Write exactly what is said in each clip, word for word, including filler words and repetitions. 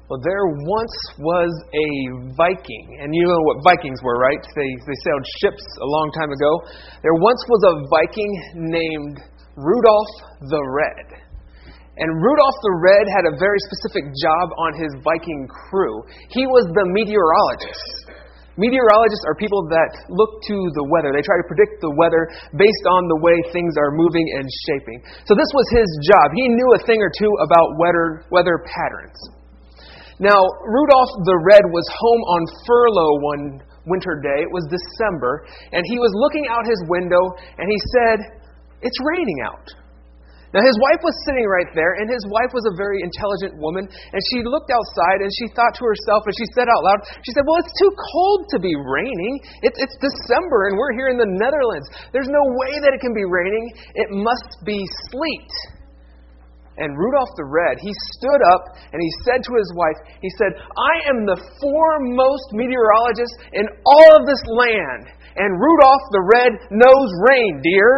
Well, there once was a Viking, and you know what Vikings were, right? They they sailed ships a long time ago. There once was a Viking named Rudolph the Red. And Rudolph the Red had a very specific job on his Viking crew. He was the meteorologist. Meteorologists are people that look to the weather. They try to predict the weather based on the way things are moving and shaping. So this was his job. He knew a thing or two about weather weather patterns. Now, Rudolph the Red was home on furlough one winter day. It was December, and he was looking out his window, and he said, "It's raining out." Now, his wife was sitting right there, and his wife was a very intelligent woman, and she looked outside, and she thought to herself, and she said out loud, she said, "Well, it's too cold to be raining. It's, it's December, and we're here in the Netherlands. There's no way that it can be raining. It must be sleet." And Rudolph the Red, he stood up and he said to his wife, he said, "I am the foremost meteorologist in all of this land, and Rudolph the Red knows rain, dear."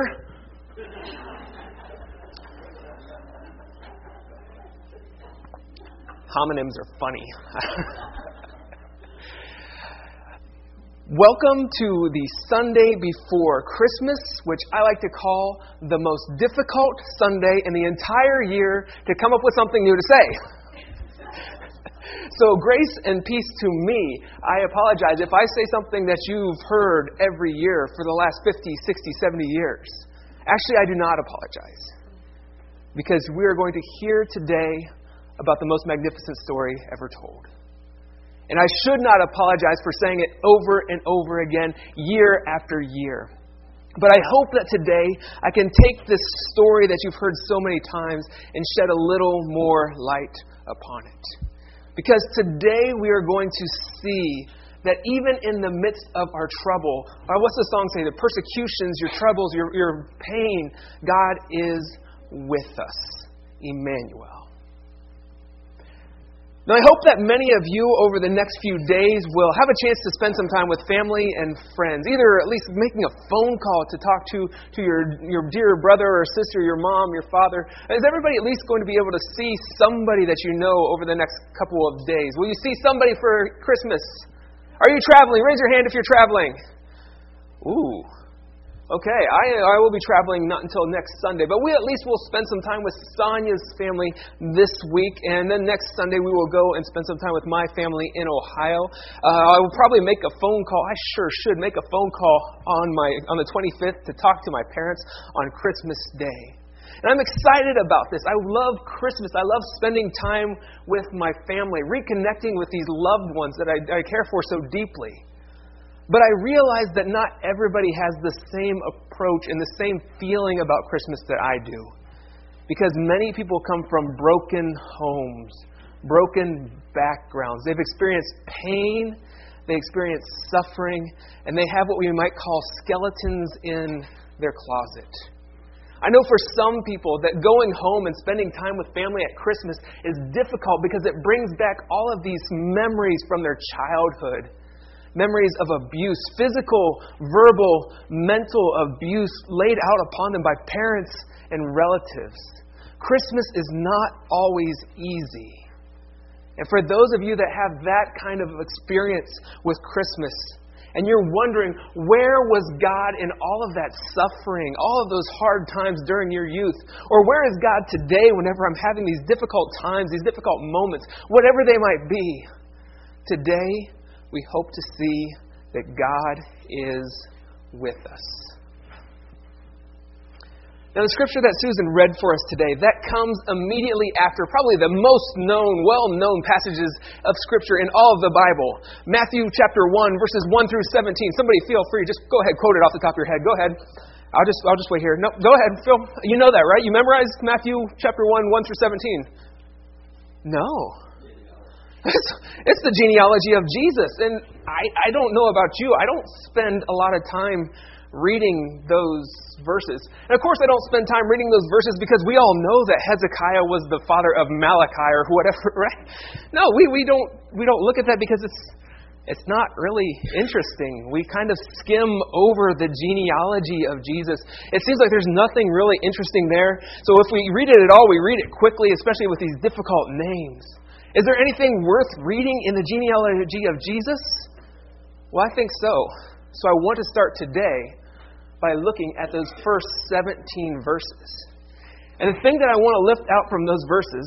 Homonyms are funny. Welcome to the Sunday before Christmas, which I like to call the most difficult Sunday in the entire year to come up with something new to say. So grace and peace to me. I apologize if I say something that you've heard every year for the last fifty, sixty, seventy years. Actually, I do not apologize. Because we are going to hear today about the most magnificent story ever told. And I should not apologize for saying it over and over again, year after year. But I hope that today I can take this story that you've heard so many times and shed a little more light upon it. Because today we are going to see that even in the midst of our trouble, or what's the song say? The persecutions, your troubles, your, your pain, God is with us. Emmanuel. Now, I hope that many of you over the next few days will have a chance to spend some time with family and friends, either at least making a phone call to talk to, to your, your dear brother or sister, your mom, your father. Is everybody at least going to be able to see somebody that you know over the next couple of days? Will you see somebody for Christmas? Are you traveling? Raise your hand if you're traveling. Ooh. Okay, I I will be traveling not until next Sunday, but we at least will spend some time with Sonia's family this week, and then next Sunday we will go and spend some time with my family in Ohio. Uh, I will probably make a phone call. I sure should make a phone call on my on the twenty-fifth to talk to my parents on Christmas Day. And I'm excited about this. I love Christmas. I love spending time with my family, reconnecting with these loved ones that I, I care for so deeply. But I realize that not everybody has the same approach and the same feeling about Christmas that I do. Because many people come from broken homes, broken backgrounds. They've experienced pain, they experience suffering, and they have what we might call skeletons in their closet. I know for some people that going home and spending time with family at Christmas is difficult because it brings back all of these memories from their childhood. Memories of abuse, physical, verbal, mental abuse laid out upon them by parents and relatives. Christmas is not always easy. And for those of you that have that kind of experience with Christmas, and you're wondering, where was God in all of that suffering, all of those hard times during your youth? Or where is God today whenever I'm having these difficult times, these difficult moments, whatever they might be? Today, we hope to see that God is with us. Now, the scripture that Susan read for us today, that comes immediately after probably the most known, well-known passages of scripture in all of the Bible. Matthew chapter one, verses one through seventeen. Somebody feel free, just go ahead, quote it off the top of your head. Go ahead. I'll just I'll just wait here. No, go ahead, Phil. You know that, right? You memorized Matthew chapter one, one through seventeen. No. It's, it's the genealogy of Jesus. And I, I don't know about you. I don't spend a lot of time reading those verses. And of course, I don't spend time reading those verses because we all know that Hezekiah was the father of Malachi or whatever, right? No, we, we don't we don't look at that because it's it's not really interesting. We kind of skim over the genealogy of Jesus. It seems like there's nothing really interesting there. So if we read it at all, we read it quickly, especially with these difficult names. Is there anything worth reading in the genealogy of Jesus? Well, I think so. So I want to start today by looking at those first seventeen verses. And the thing that I want to lift out from those verses,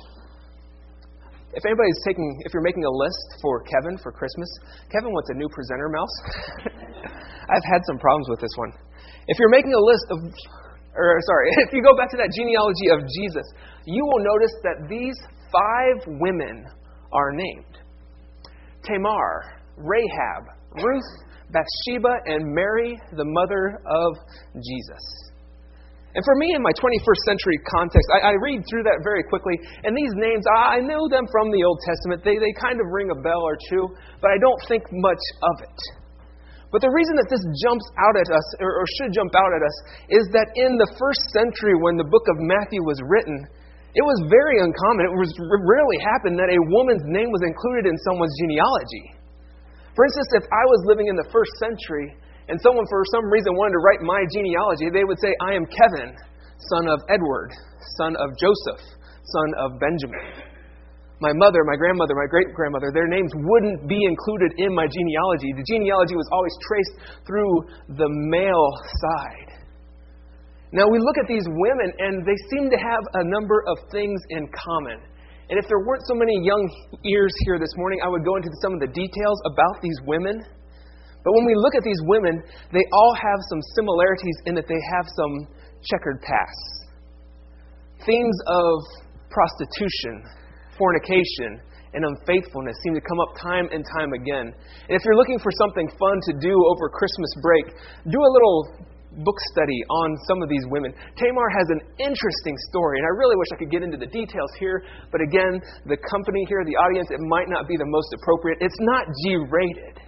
if anybody's taking, if you're making a list for Kevin for Christmas, Kevin wants a new presenter mouse. I've had some problems with this one. If you're making a list of, or sorry, if you go back to that genealogy of Jesus, you will notice that these five women are named: Tamar, Rahab, Ruth, Bathsheba, and Mary, the mother of Jesus. And for me, in my twenty-first century context, I, I read through that very quickly, and these names, I know them from the Old Testament. They, they kind of ring a bell or two, but I don't think much of it. But the reason that this jumps out at us, or, or should jump out at us, is that in the first century when the book of Matthew was written, it was very uncommon. It was it rarely happened that a woman's name was included in someone's genealogy. For instance, if I was living in the first century and someone for some reason wanted to write my genealogy, they would say, I am Kevin, son of Edward, son of Joseph, son of Benjamin. My mother, my grandmother, my great-grandmother, their names wouldn't be included in my genealogy. The genealogy was always traced through the male side. Now we look at these women and they seem to have a number of things in common. And if there weren't so many young ears here this morning, I would go into some of the details about these women. But when we look at these women, they all have some similarities in that they have some checkered pasts. Themes of prostitution, fornication, and unfaithfulness seem to come up time and time again. And if you're looking for something fun to do over Christmas break, do a little book study on some of these women. Tamar has an interesting story, and I really wish I could get into the details here, but again, the company here, the audience, it might not be the most appropriate. It's not G-rated.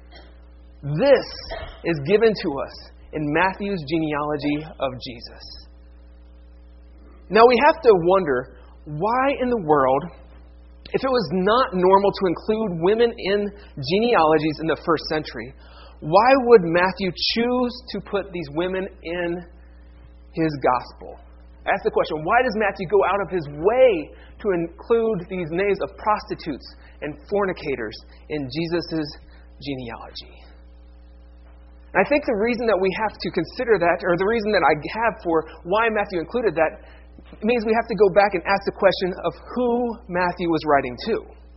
This is given to us in Matthew's genealogy of Jesus. Now we have to wonder, why in the world, if it was not normal to include women in genealogies in the first century, why would Matthew choose to put these women in his gospel? Ask the question, why does Matthew go out of his way to include these names of prostitutes and fornicators in Jesus' genealogy? And I think the reason that we have to consider that, or the reason that I have for why Matthew included that, means we have to go back and ask the question of who Matthew was writing to.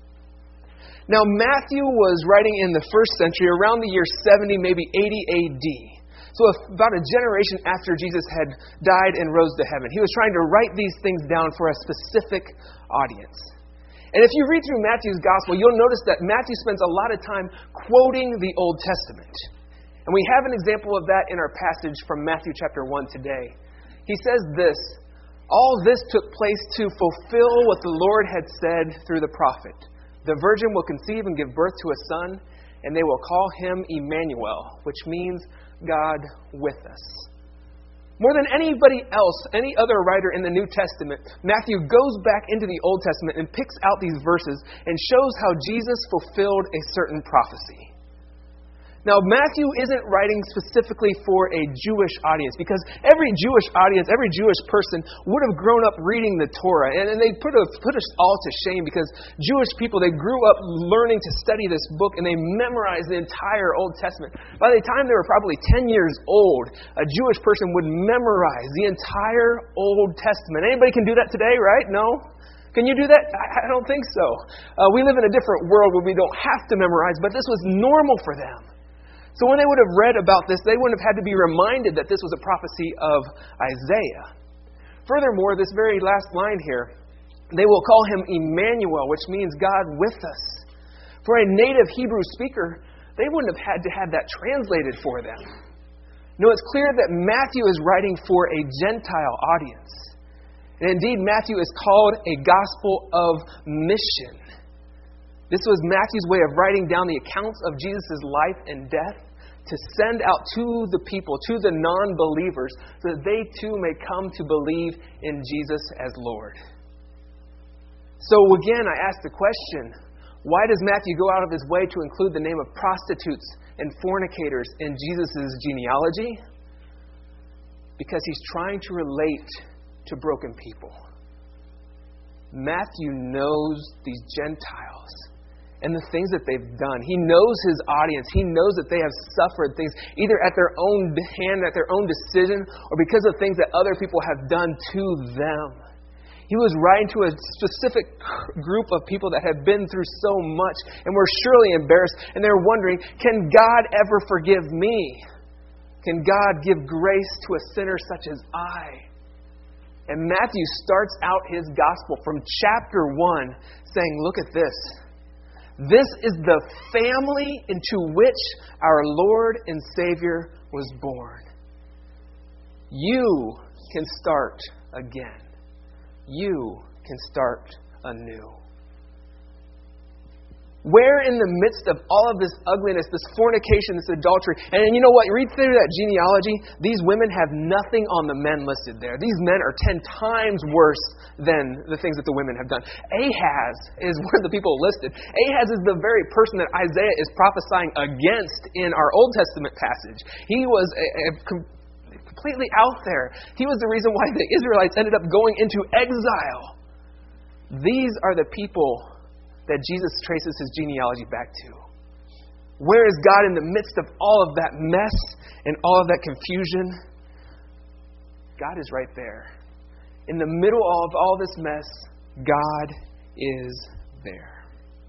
Now, Matthew was writing in the first century, around the year seventy, maybe eighty A D. So about a generation after Jesus had died and rose to heaven. He was trying to write these things down for a specific audience. And if you read through Matthew's gospel, you'll notice that Matthew spends a lot of time quoting the Old Testament. And we have an example of that in our passage from Matthew chapter one today. He says this, all this took place to fulfill what the Lord had said through the prophet. The virgin will conceive and give birth to a son, and they will call him Emmanuel, which means God with us. More than anybody else, any other writer in the New Testament, Matthew goes back into the Old Testament and picks out these verses and shows how Jesus fulfilled a certain prophecy. Now, Matthew isn't writing specifically for a Jewish audience, because every Jewish audience, every Jewish person would have grown up reading the Torah, and, and they put, a, put us all to shame, because Jewish people, they grew up learning to study this book, and they memorized the entire Old Testament. By the time they were probably ten years old, a Jewish person would memorize the entire Old Testament. Anybody can do that today, right? No? Can you do that? I don't think so. Uh, we live in a different world where we don't have to memorize, but this was normal for them. So when they would have read about this, they wouldn't have had to be reminded that this was a prophecy of Isaiah. Furthermore, this very last line here, they will call him Emmanuel, which means God with us. For a native Hebrew speaker, they wouldn't have had to have that translated for them. No, it's clear that Matthew is writing for a Gentile audience. And indeed, Matthew is called a gospel of mission. This was Matthew's way of writing down the accounts of Jesus' life and death to send out to the people, to the non-believers, so that they too may come to believe in Jesus as Lord. So again, I ask the question, why does Matthew go out of his way to include the name of prostitutes and fornicators in Jesus' genealogy? Because he's trying to relate to broken people. Matthew knows these Gentiles and the things that they've done. He knows his audience. He knows that they have suffered things either at their own hand, at their own decision, or because of things that other people have done to them. He was writing to a specific group of people that had been through so much and were surely embarrassed. And they're wondering, can God ever forgive me? Can God give grace to a sinner such as I? And Matthew starts out his gospel from chapter one saying, look at this. This is the family into which our Lord and Savior was born. You can start again. You can start anew. Where in the midst of all of this ugliness, this fornication, this adultery, and you know what, read through that genealogy, these women have nothing on the men listed there. These men are ten times worse than the things that the women have done. Ahaz is one of the people listed. Ahaz is the very person that Isaiah is prophesying against in our Old Testament passage. He was a, a completely out there. He was the reason why the Israelites ended up going into exile. These are the people that Jesus traces his genealogy back to. Where is God in the midst of all of that mess and all of that confusion? God is right there. In the middle of all this mess, God is there.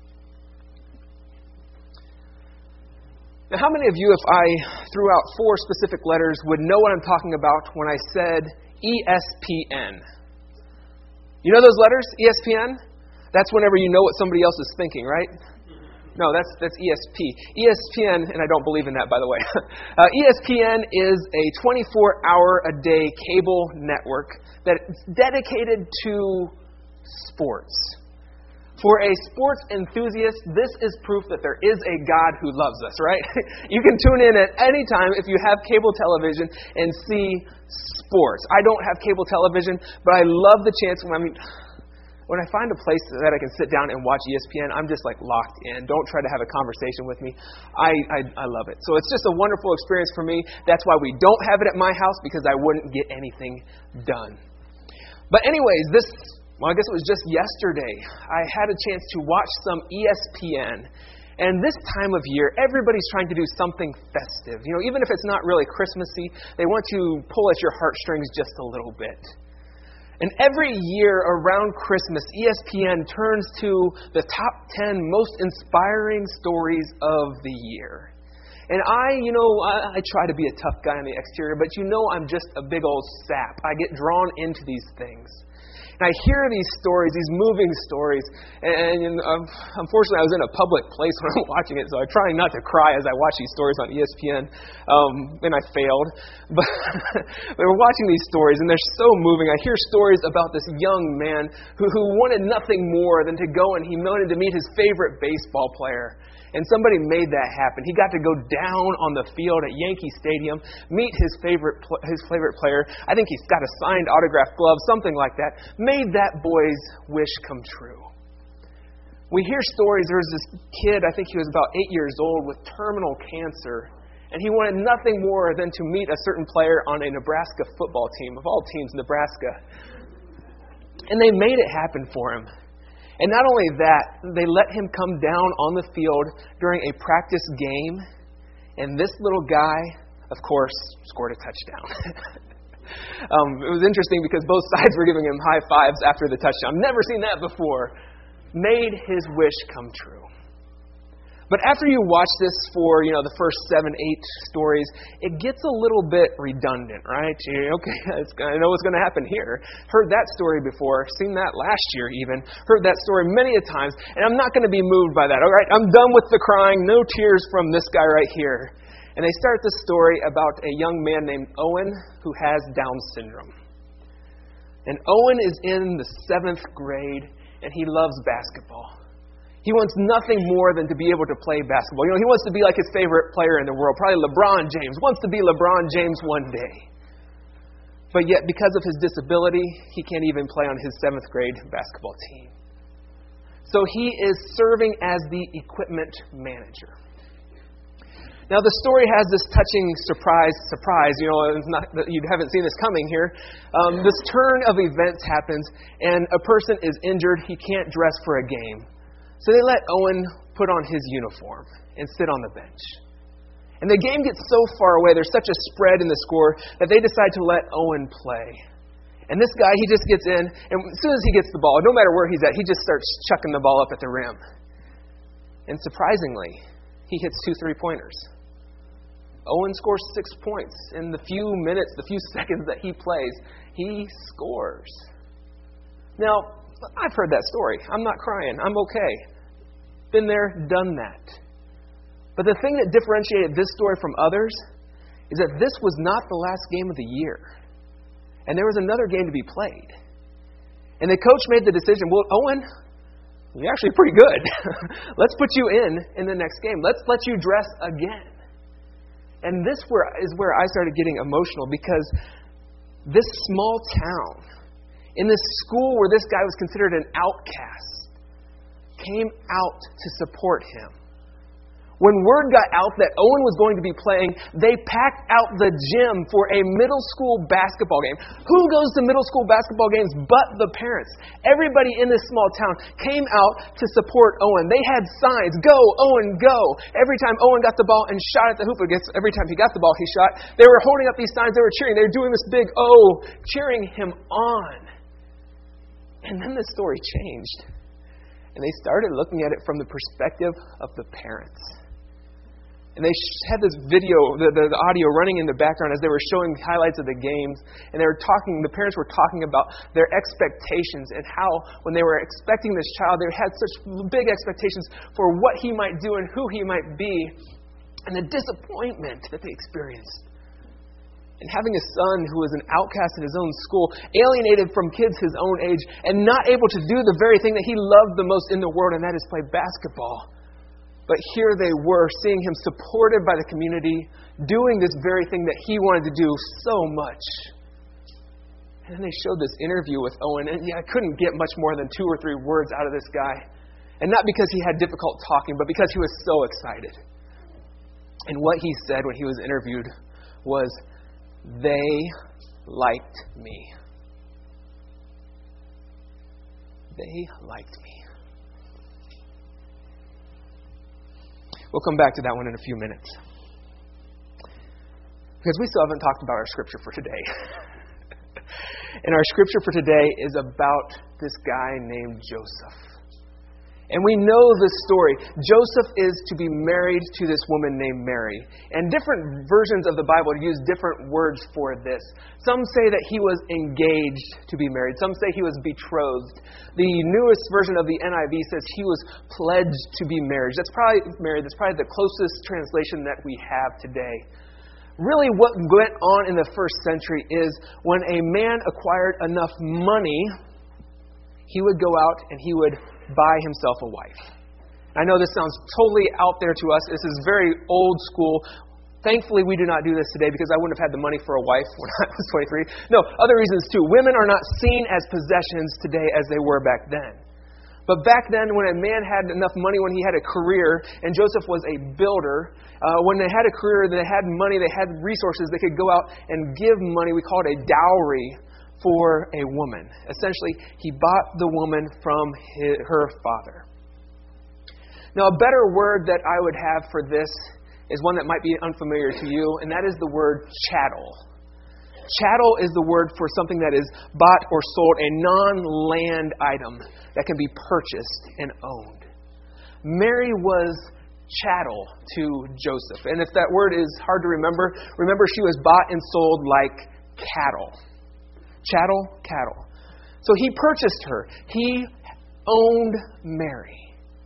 Now, how many of you, if I threw out four specific letters, would know what I'm talking about when I said E S P N? You know those letters, E S P N? That's whenever you know what somebody else is thinking, right? No, that's that's E S P. E S P N, and I don't believe in that, by the way. uh, E S P N is a twenty-four hour a day cable network that's dedicated to sports. For a sports enthusiast, this is proof that there is a God who loves us, right? You can tune in at any time if you have cable television and see sports. I don't have cable television, but I love the chance when I mean... When I find a place that I can sit down and watch E S P N, I'm just like locked in. Don't try to have a conversation with me. I, I I love it. So it's just a wonderful experience for me. That's why we don't have it at my house, because I wouldn't get anything done. But anyways, this, well, I guess it was just yesterday, I had a chance to watch some E S P N. And this time of year, everybody's trying to do something festive. You know, even if it's not really Christmassy, they want to pull at your heartstrings just a little bit. And every year around Christmas, E S P N turns to the top ten most inspiring stories of the year. And I, you know, I, I try to be a tough guy on the exterior, but you know I'm just a big old sap. I get drawn into these things. And I hear these stories, these moving stories, and, and um, unfortunately I was in a public place when I'm watching it, so I'm trying not to cry as I watch these stories on E S P N, um, and I failed. But we were watching these stories, and they're so moving. I hear stories about this young man who, who wanted nothing more than to go, and he wanted to meet his favorite baseball player. And somebody made that happen. He got to go down on the field at Yankee Stadium, meet his favorite his favorite player. I think he's got a signed autographed glove, something like that. Made that boy's wish come true. We hear stories. There was this kid, I think he was about eight years old, with terminal cancer. And he wanted nothing more than to meet a certain player on a Nebraska football team. Of all teams, Nebraska. And they made it happen for him. And not only that, they let him come down on the field during a practice game. And this little guy, of course, scored a touchdown. um, it was interesting because both sides were giving him high fives after the touchdown. Never seen that before. Made his wish come true. But after you watch this for, you know, the first seven, eight stories, it gets a little bit redundant, right? You're, okay, it's, I know what's going to happen here. Heard that story before, seen that last year even, heard that story many a times, and I'm not going to be moved by that. All right, I'm done with the crying, no tears from this guy right here. And they start the story about a young man named Owen who has Down syndrome. And Owen is in the seventh grade, and he loves basketball. He wants nothing more than to be able to play basketball. You know, he wants to be like his favorite player in the world, probably LeBron James. Wants to be LeBron James one day. But yet, because of his disability, he can't even play on his seventh grade basketball team. So he is serving as the equipment manager. Now, the story has this touching surprise, surprise, you know, it's not that you haven't seen this coming here. Um, this turn of events happens, and a person is injured. He can't dress for a game. So they let Owen put on his uniform and sit on the bench. And the game gets so far away, there's such a spread in the score, that they decide to let Owen play. And this guy, he just gets in, and as soon as he gets the ball, no matter where he's at, he just starts chucking the ball up at the rim. And surprisingly, he hits two three-pointers. Owen scores six points. In the few minutes, the few seconds that he plays, he scores. Now, I've heard that story. I'm not crying. I'm okay. Been there, done that. But the thing that differentiated this story from others is that this was not the last game of the year. And there was another game to be played. And the coach made the decision, well, Owen, you're actually pretty good. Let's put you in in the next game. Let's let you dress again. And this where, is where I started getting emotional, because this small town, in this school where this guy was considered an outcast, came out to support him. When word got out that Owen was going to be playing, they packed out the gym for a middle school basketball game. Who goes to middle school basketball games but the parents? Everybody in this small town came out to support Owen. They had signs, "Go, Owen, go." Every time Owen got the ball and shot at the hoop, I guess every time he got the ball, he shot. They were holding up these signs. They were cheering. They were doing this big "oh," cheering him on. And then the story changed. And they started looking at it from the perspective of the parents. And they had this video, the, the, the audio running in the background as they were showing highlights of the games. And they were talking, the parents were talking about their expectations and how when they were expecting this child, they had such big expectations for what he might do and who he might be. And the disappointment that they experienced. And having a son who was an outcast in his own school, alienated from kids his own age, and not able to do the very thing that he loved the most in the world, and that is play basketball. But here they were, seeing him supported by the community, doing this very thing that he wanted to do so much. And then they showed this interview with Owen, and yeah, I couldn't get much more than two or three words out of this guy. And not because he had difficult talking, but because he was so excited. And what he said when he was interviewed was, "They liked me. They liked me." We'll come back to that one in a few minutes. Because we still haven't talked about our scripture for today. And our scripture for today is about this guy named Joseph. And we know this story. Joseph is to be married to this woman named Mary. And different versions of the Bible use different words for this. Some say that he was engaged to be married. Some say he was betrothed. The newest version of the N I V says he was pledged to be married. That's probably married. That's probably the closest translation that we have today. Really what went on in the first century is when a man acquired enough money, he would go out and he would buy himself a wife. I know this sounds totally out there to us. This is very old school. Thankfully, we do not do this today because I wouldn't have had the money for a wife when I was twenty-three. No, other reasons too. Women are not seen as possessions today as they were back then. But back then, when a man had enough money, when he had a career, and Joseph was a builder, uh, when they had a career, they had money, they had resources, they could go out and give money. We call it a dowry for a woman. Essentially, he bought the woman from his, her father. Now, a better word that I would have for this is one that might be unfamiliar to you, and that is the word chattel. Chattel is the word for something that is bought or sold, a non-land item that can be purchased and owned. Mary was chattel to Joseph. And if that word is hard to remember, remember she was bought and sold like cattle. Chattel, cattle. So he purchased her. He owned Mary.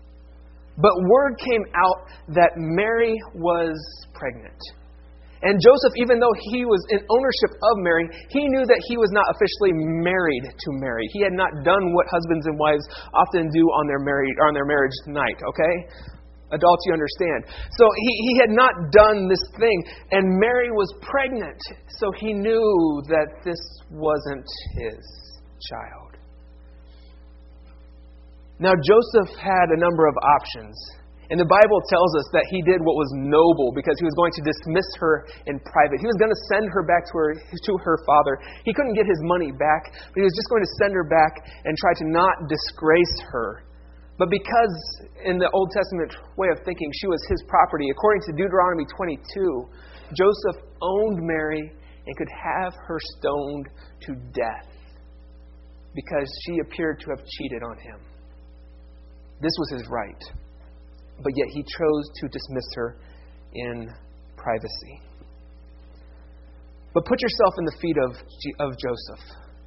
But word came out that Mary was pregnant. And Joseph, even though he was in ownership of Mary, he knew that he was not officially married to Mary. He had not done what husbands and wives often do on their married on their marriage night, okay? Adults, you understand. So he, he had not done this thing, and Mary was pregnant. So he knew that this wasn't his child. Now, Joseph had a number of options. And the Bible tells us that he did what was noble because he was going to dismiss her in private. He was going to send her back to her, to her father. He couldn't get his money back, but he was just going to send her back and try to not disgrace her. But because in the Old Testament way of thinking, she was his property, according to Deuteronomy twenty-two, Joseph owned Mary and could have her stoned to death because she appeared to have cheated on him. This was his right. But yet he chose to dismiss her in privacy. But put yourself in the feet of, of Joseph.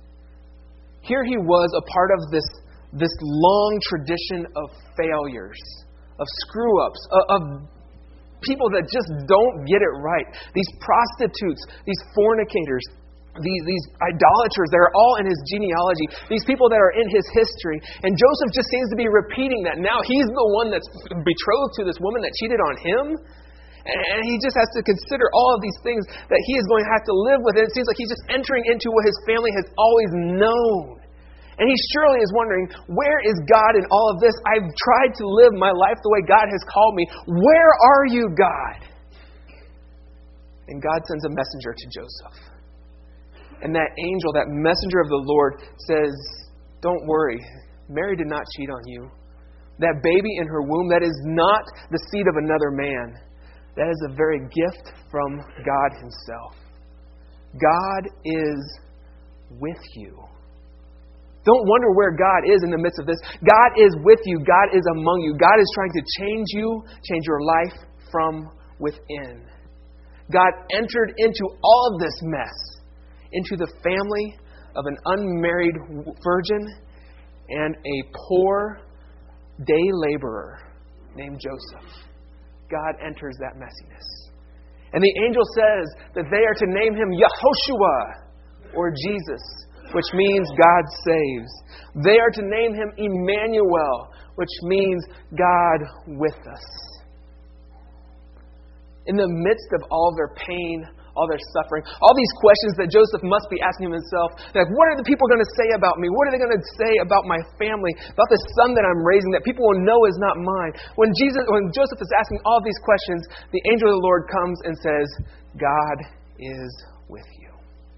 Here he was, a part of this, this long tradition of failures, of screw-ups, of, of people that just don't get it right. These prostitutes, these fornicators, These, these idolaters that are all in his genealogy, these people that are in his history. And Joseph just seems to be repeating that. Now he's the one that's betrothed to this woman that cheated on him. And he just has to consider all of these things that he is going to have to live with. And it seems like he's just entering into what his family has always known. And he surely is wondering, where is God in all of this? I've tried to live my life the way God has called me. Where are you, God? And God sends a messenger to Joseph. And that angel, that messenger of the Lord says, don't worry, Mary did not cheat on you. That baby in her womb, that is not the seed of another man. That is a very gift from God himself. God is with you. Don't wonder where God is in the midst of this. God is with you. God is among you. God is trying to change you, change your life from within. God entered into all of this mess, into the family of an unmarried virgin and a poor day laborer named Joseph. God enters that messiness. And the angel says that they are to name him Yehoshua, or Jesus, which means God saves. They are to name him Emmanuel, which means God with us. In the midst of all their pain, all their suffering, all these questions that Joseph must be asking himself, like, what are the people going to say about me? What are they going to say about my family, about the son that I'm raising that people will know is not mine? When Jesus, when Joseph is asking all these questions, the angel of the Lord comes and says, God is with you.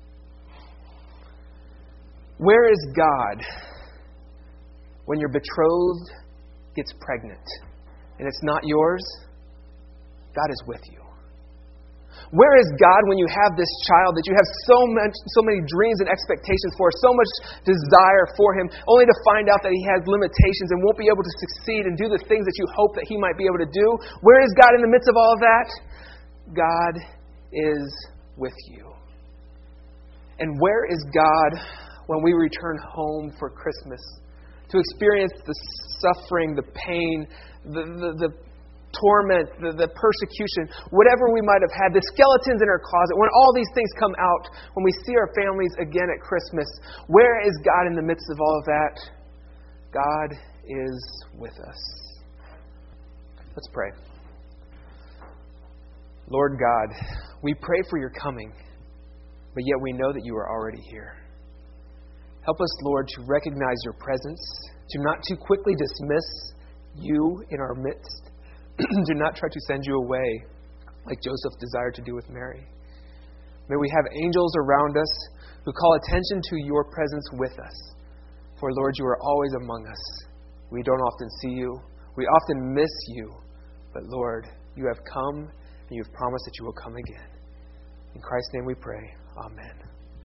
Where is God when your betrothed gets pregnant and it's not yours? God is with you. Where is God when you have this child that you have so much, so many dreams and expectations for, so much desire for him, only to find out that he has limitations and won't be able to succeed and do the things that you hope that he might be able to do? Where is God in the midst of all of that? God is with you. And where is God when we return home for Christmas to experience the suffering, the pain, the the, the torment, the, the persecution, whatever we might have had, the skeletons in our closet, when all these things come out, when we see our families again at Christmas, where is God in the midst of all of that? God is with us. Let's pray. Lord God, we pray for your coming, but yet we know that you are already here. Help us, Lord, to recognize your presence, to not too quickly dismiss you in our midst. Do not try to send you away like Joseph desired to do with Mary. May we have angels around us who call attention to your presence with us. For, Lord, you are always among us. We don't often see you. We often miss you. But, Lord, you have come and you have promised that you will come again. In Christ's name we pray. Amen.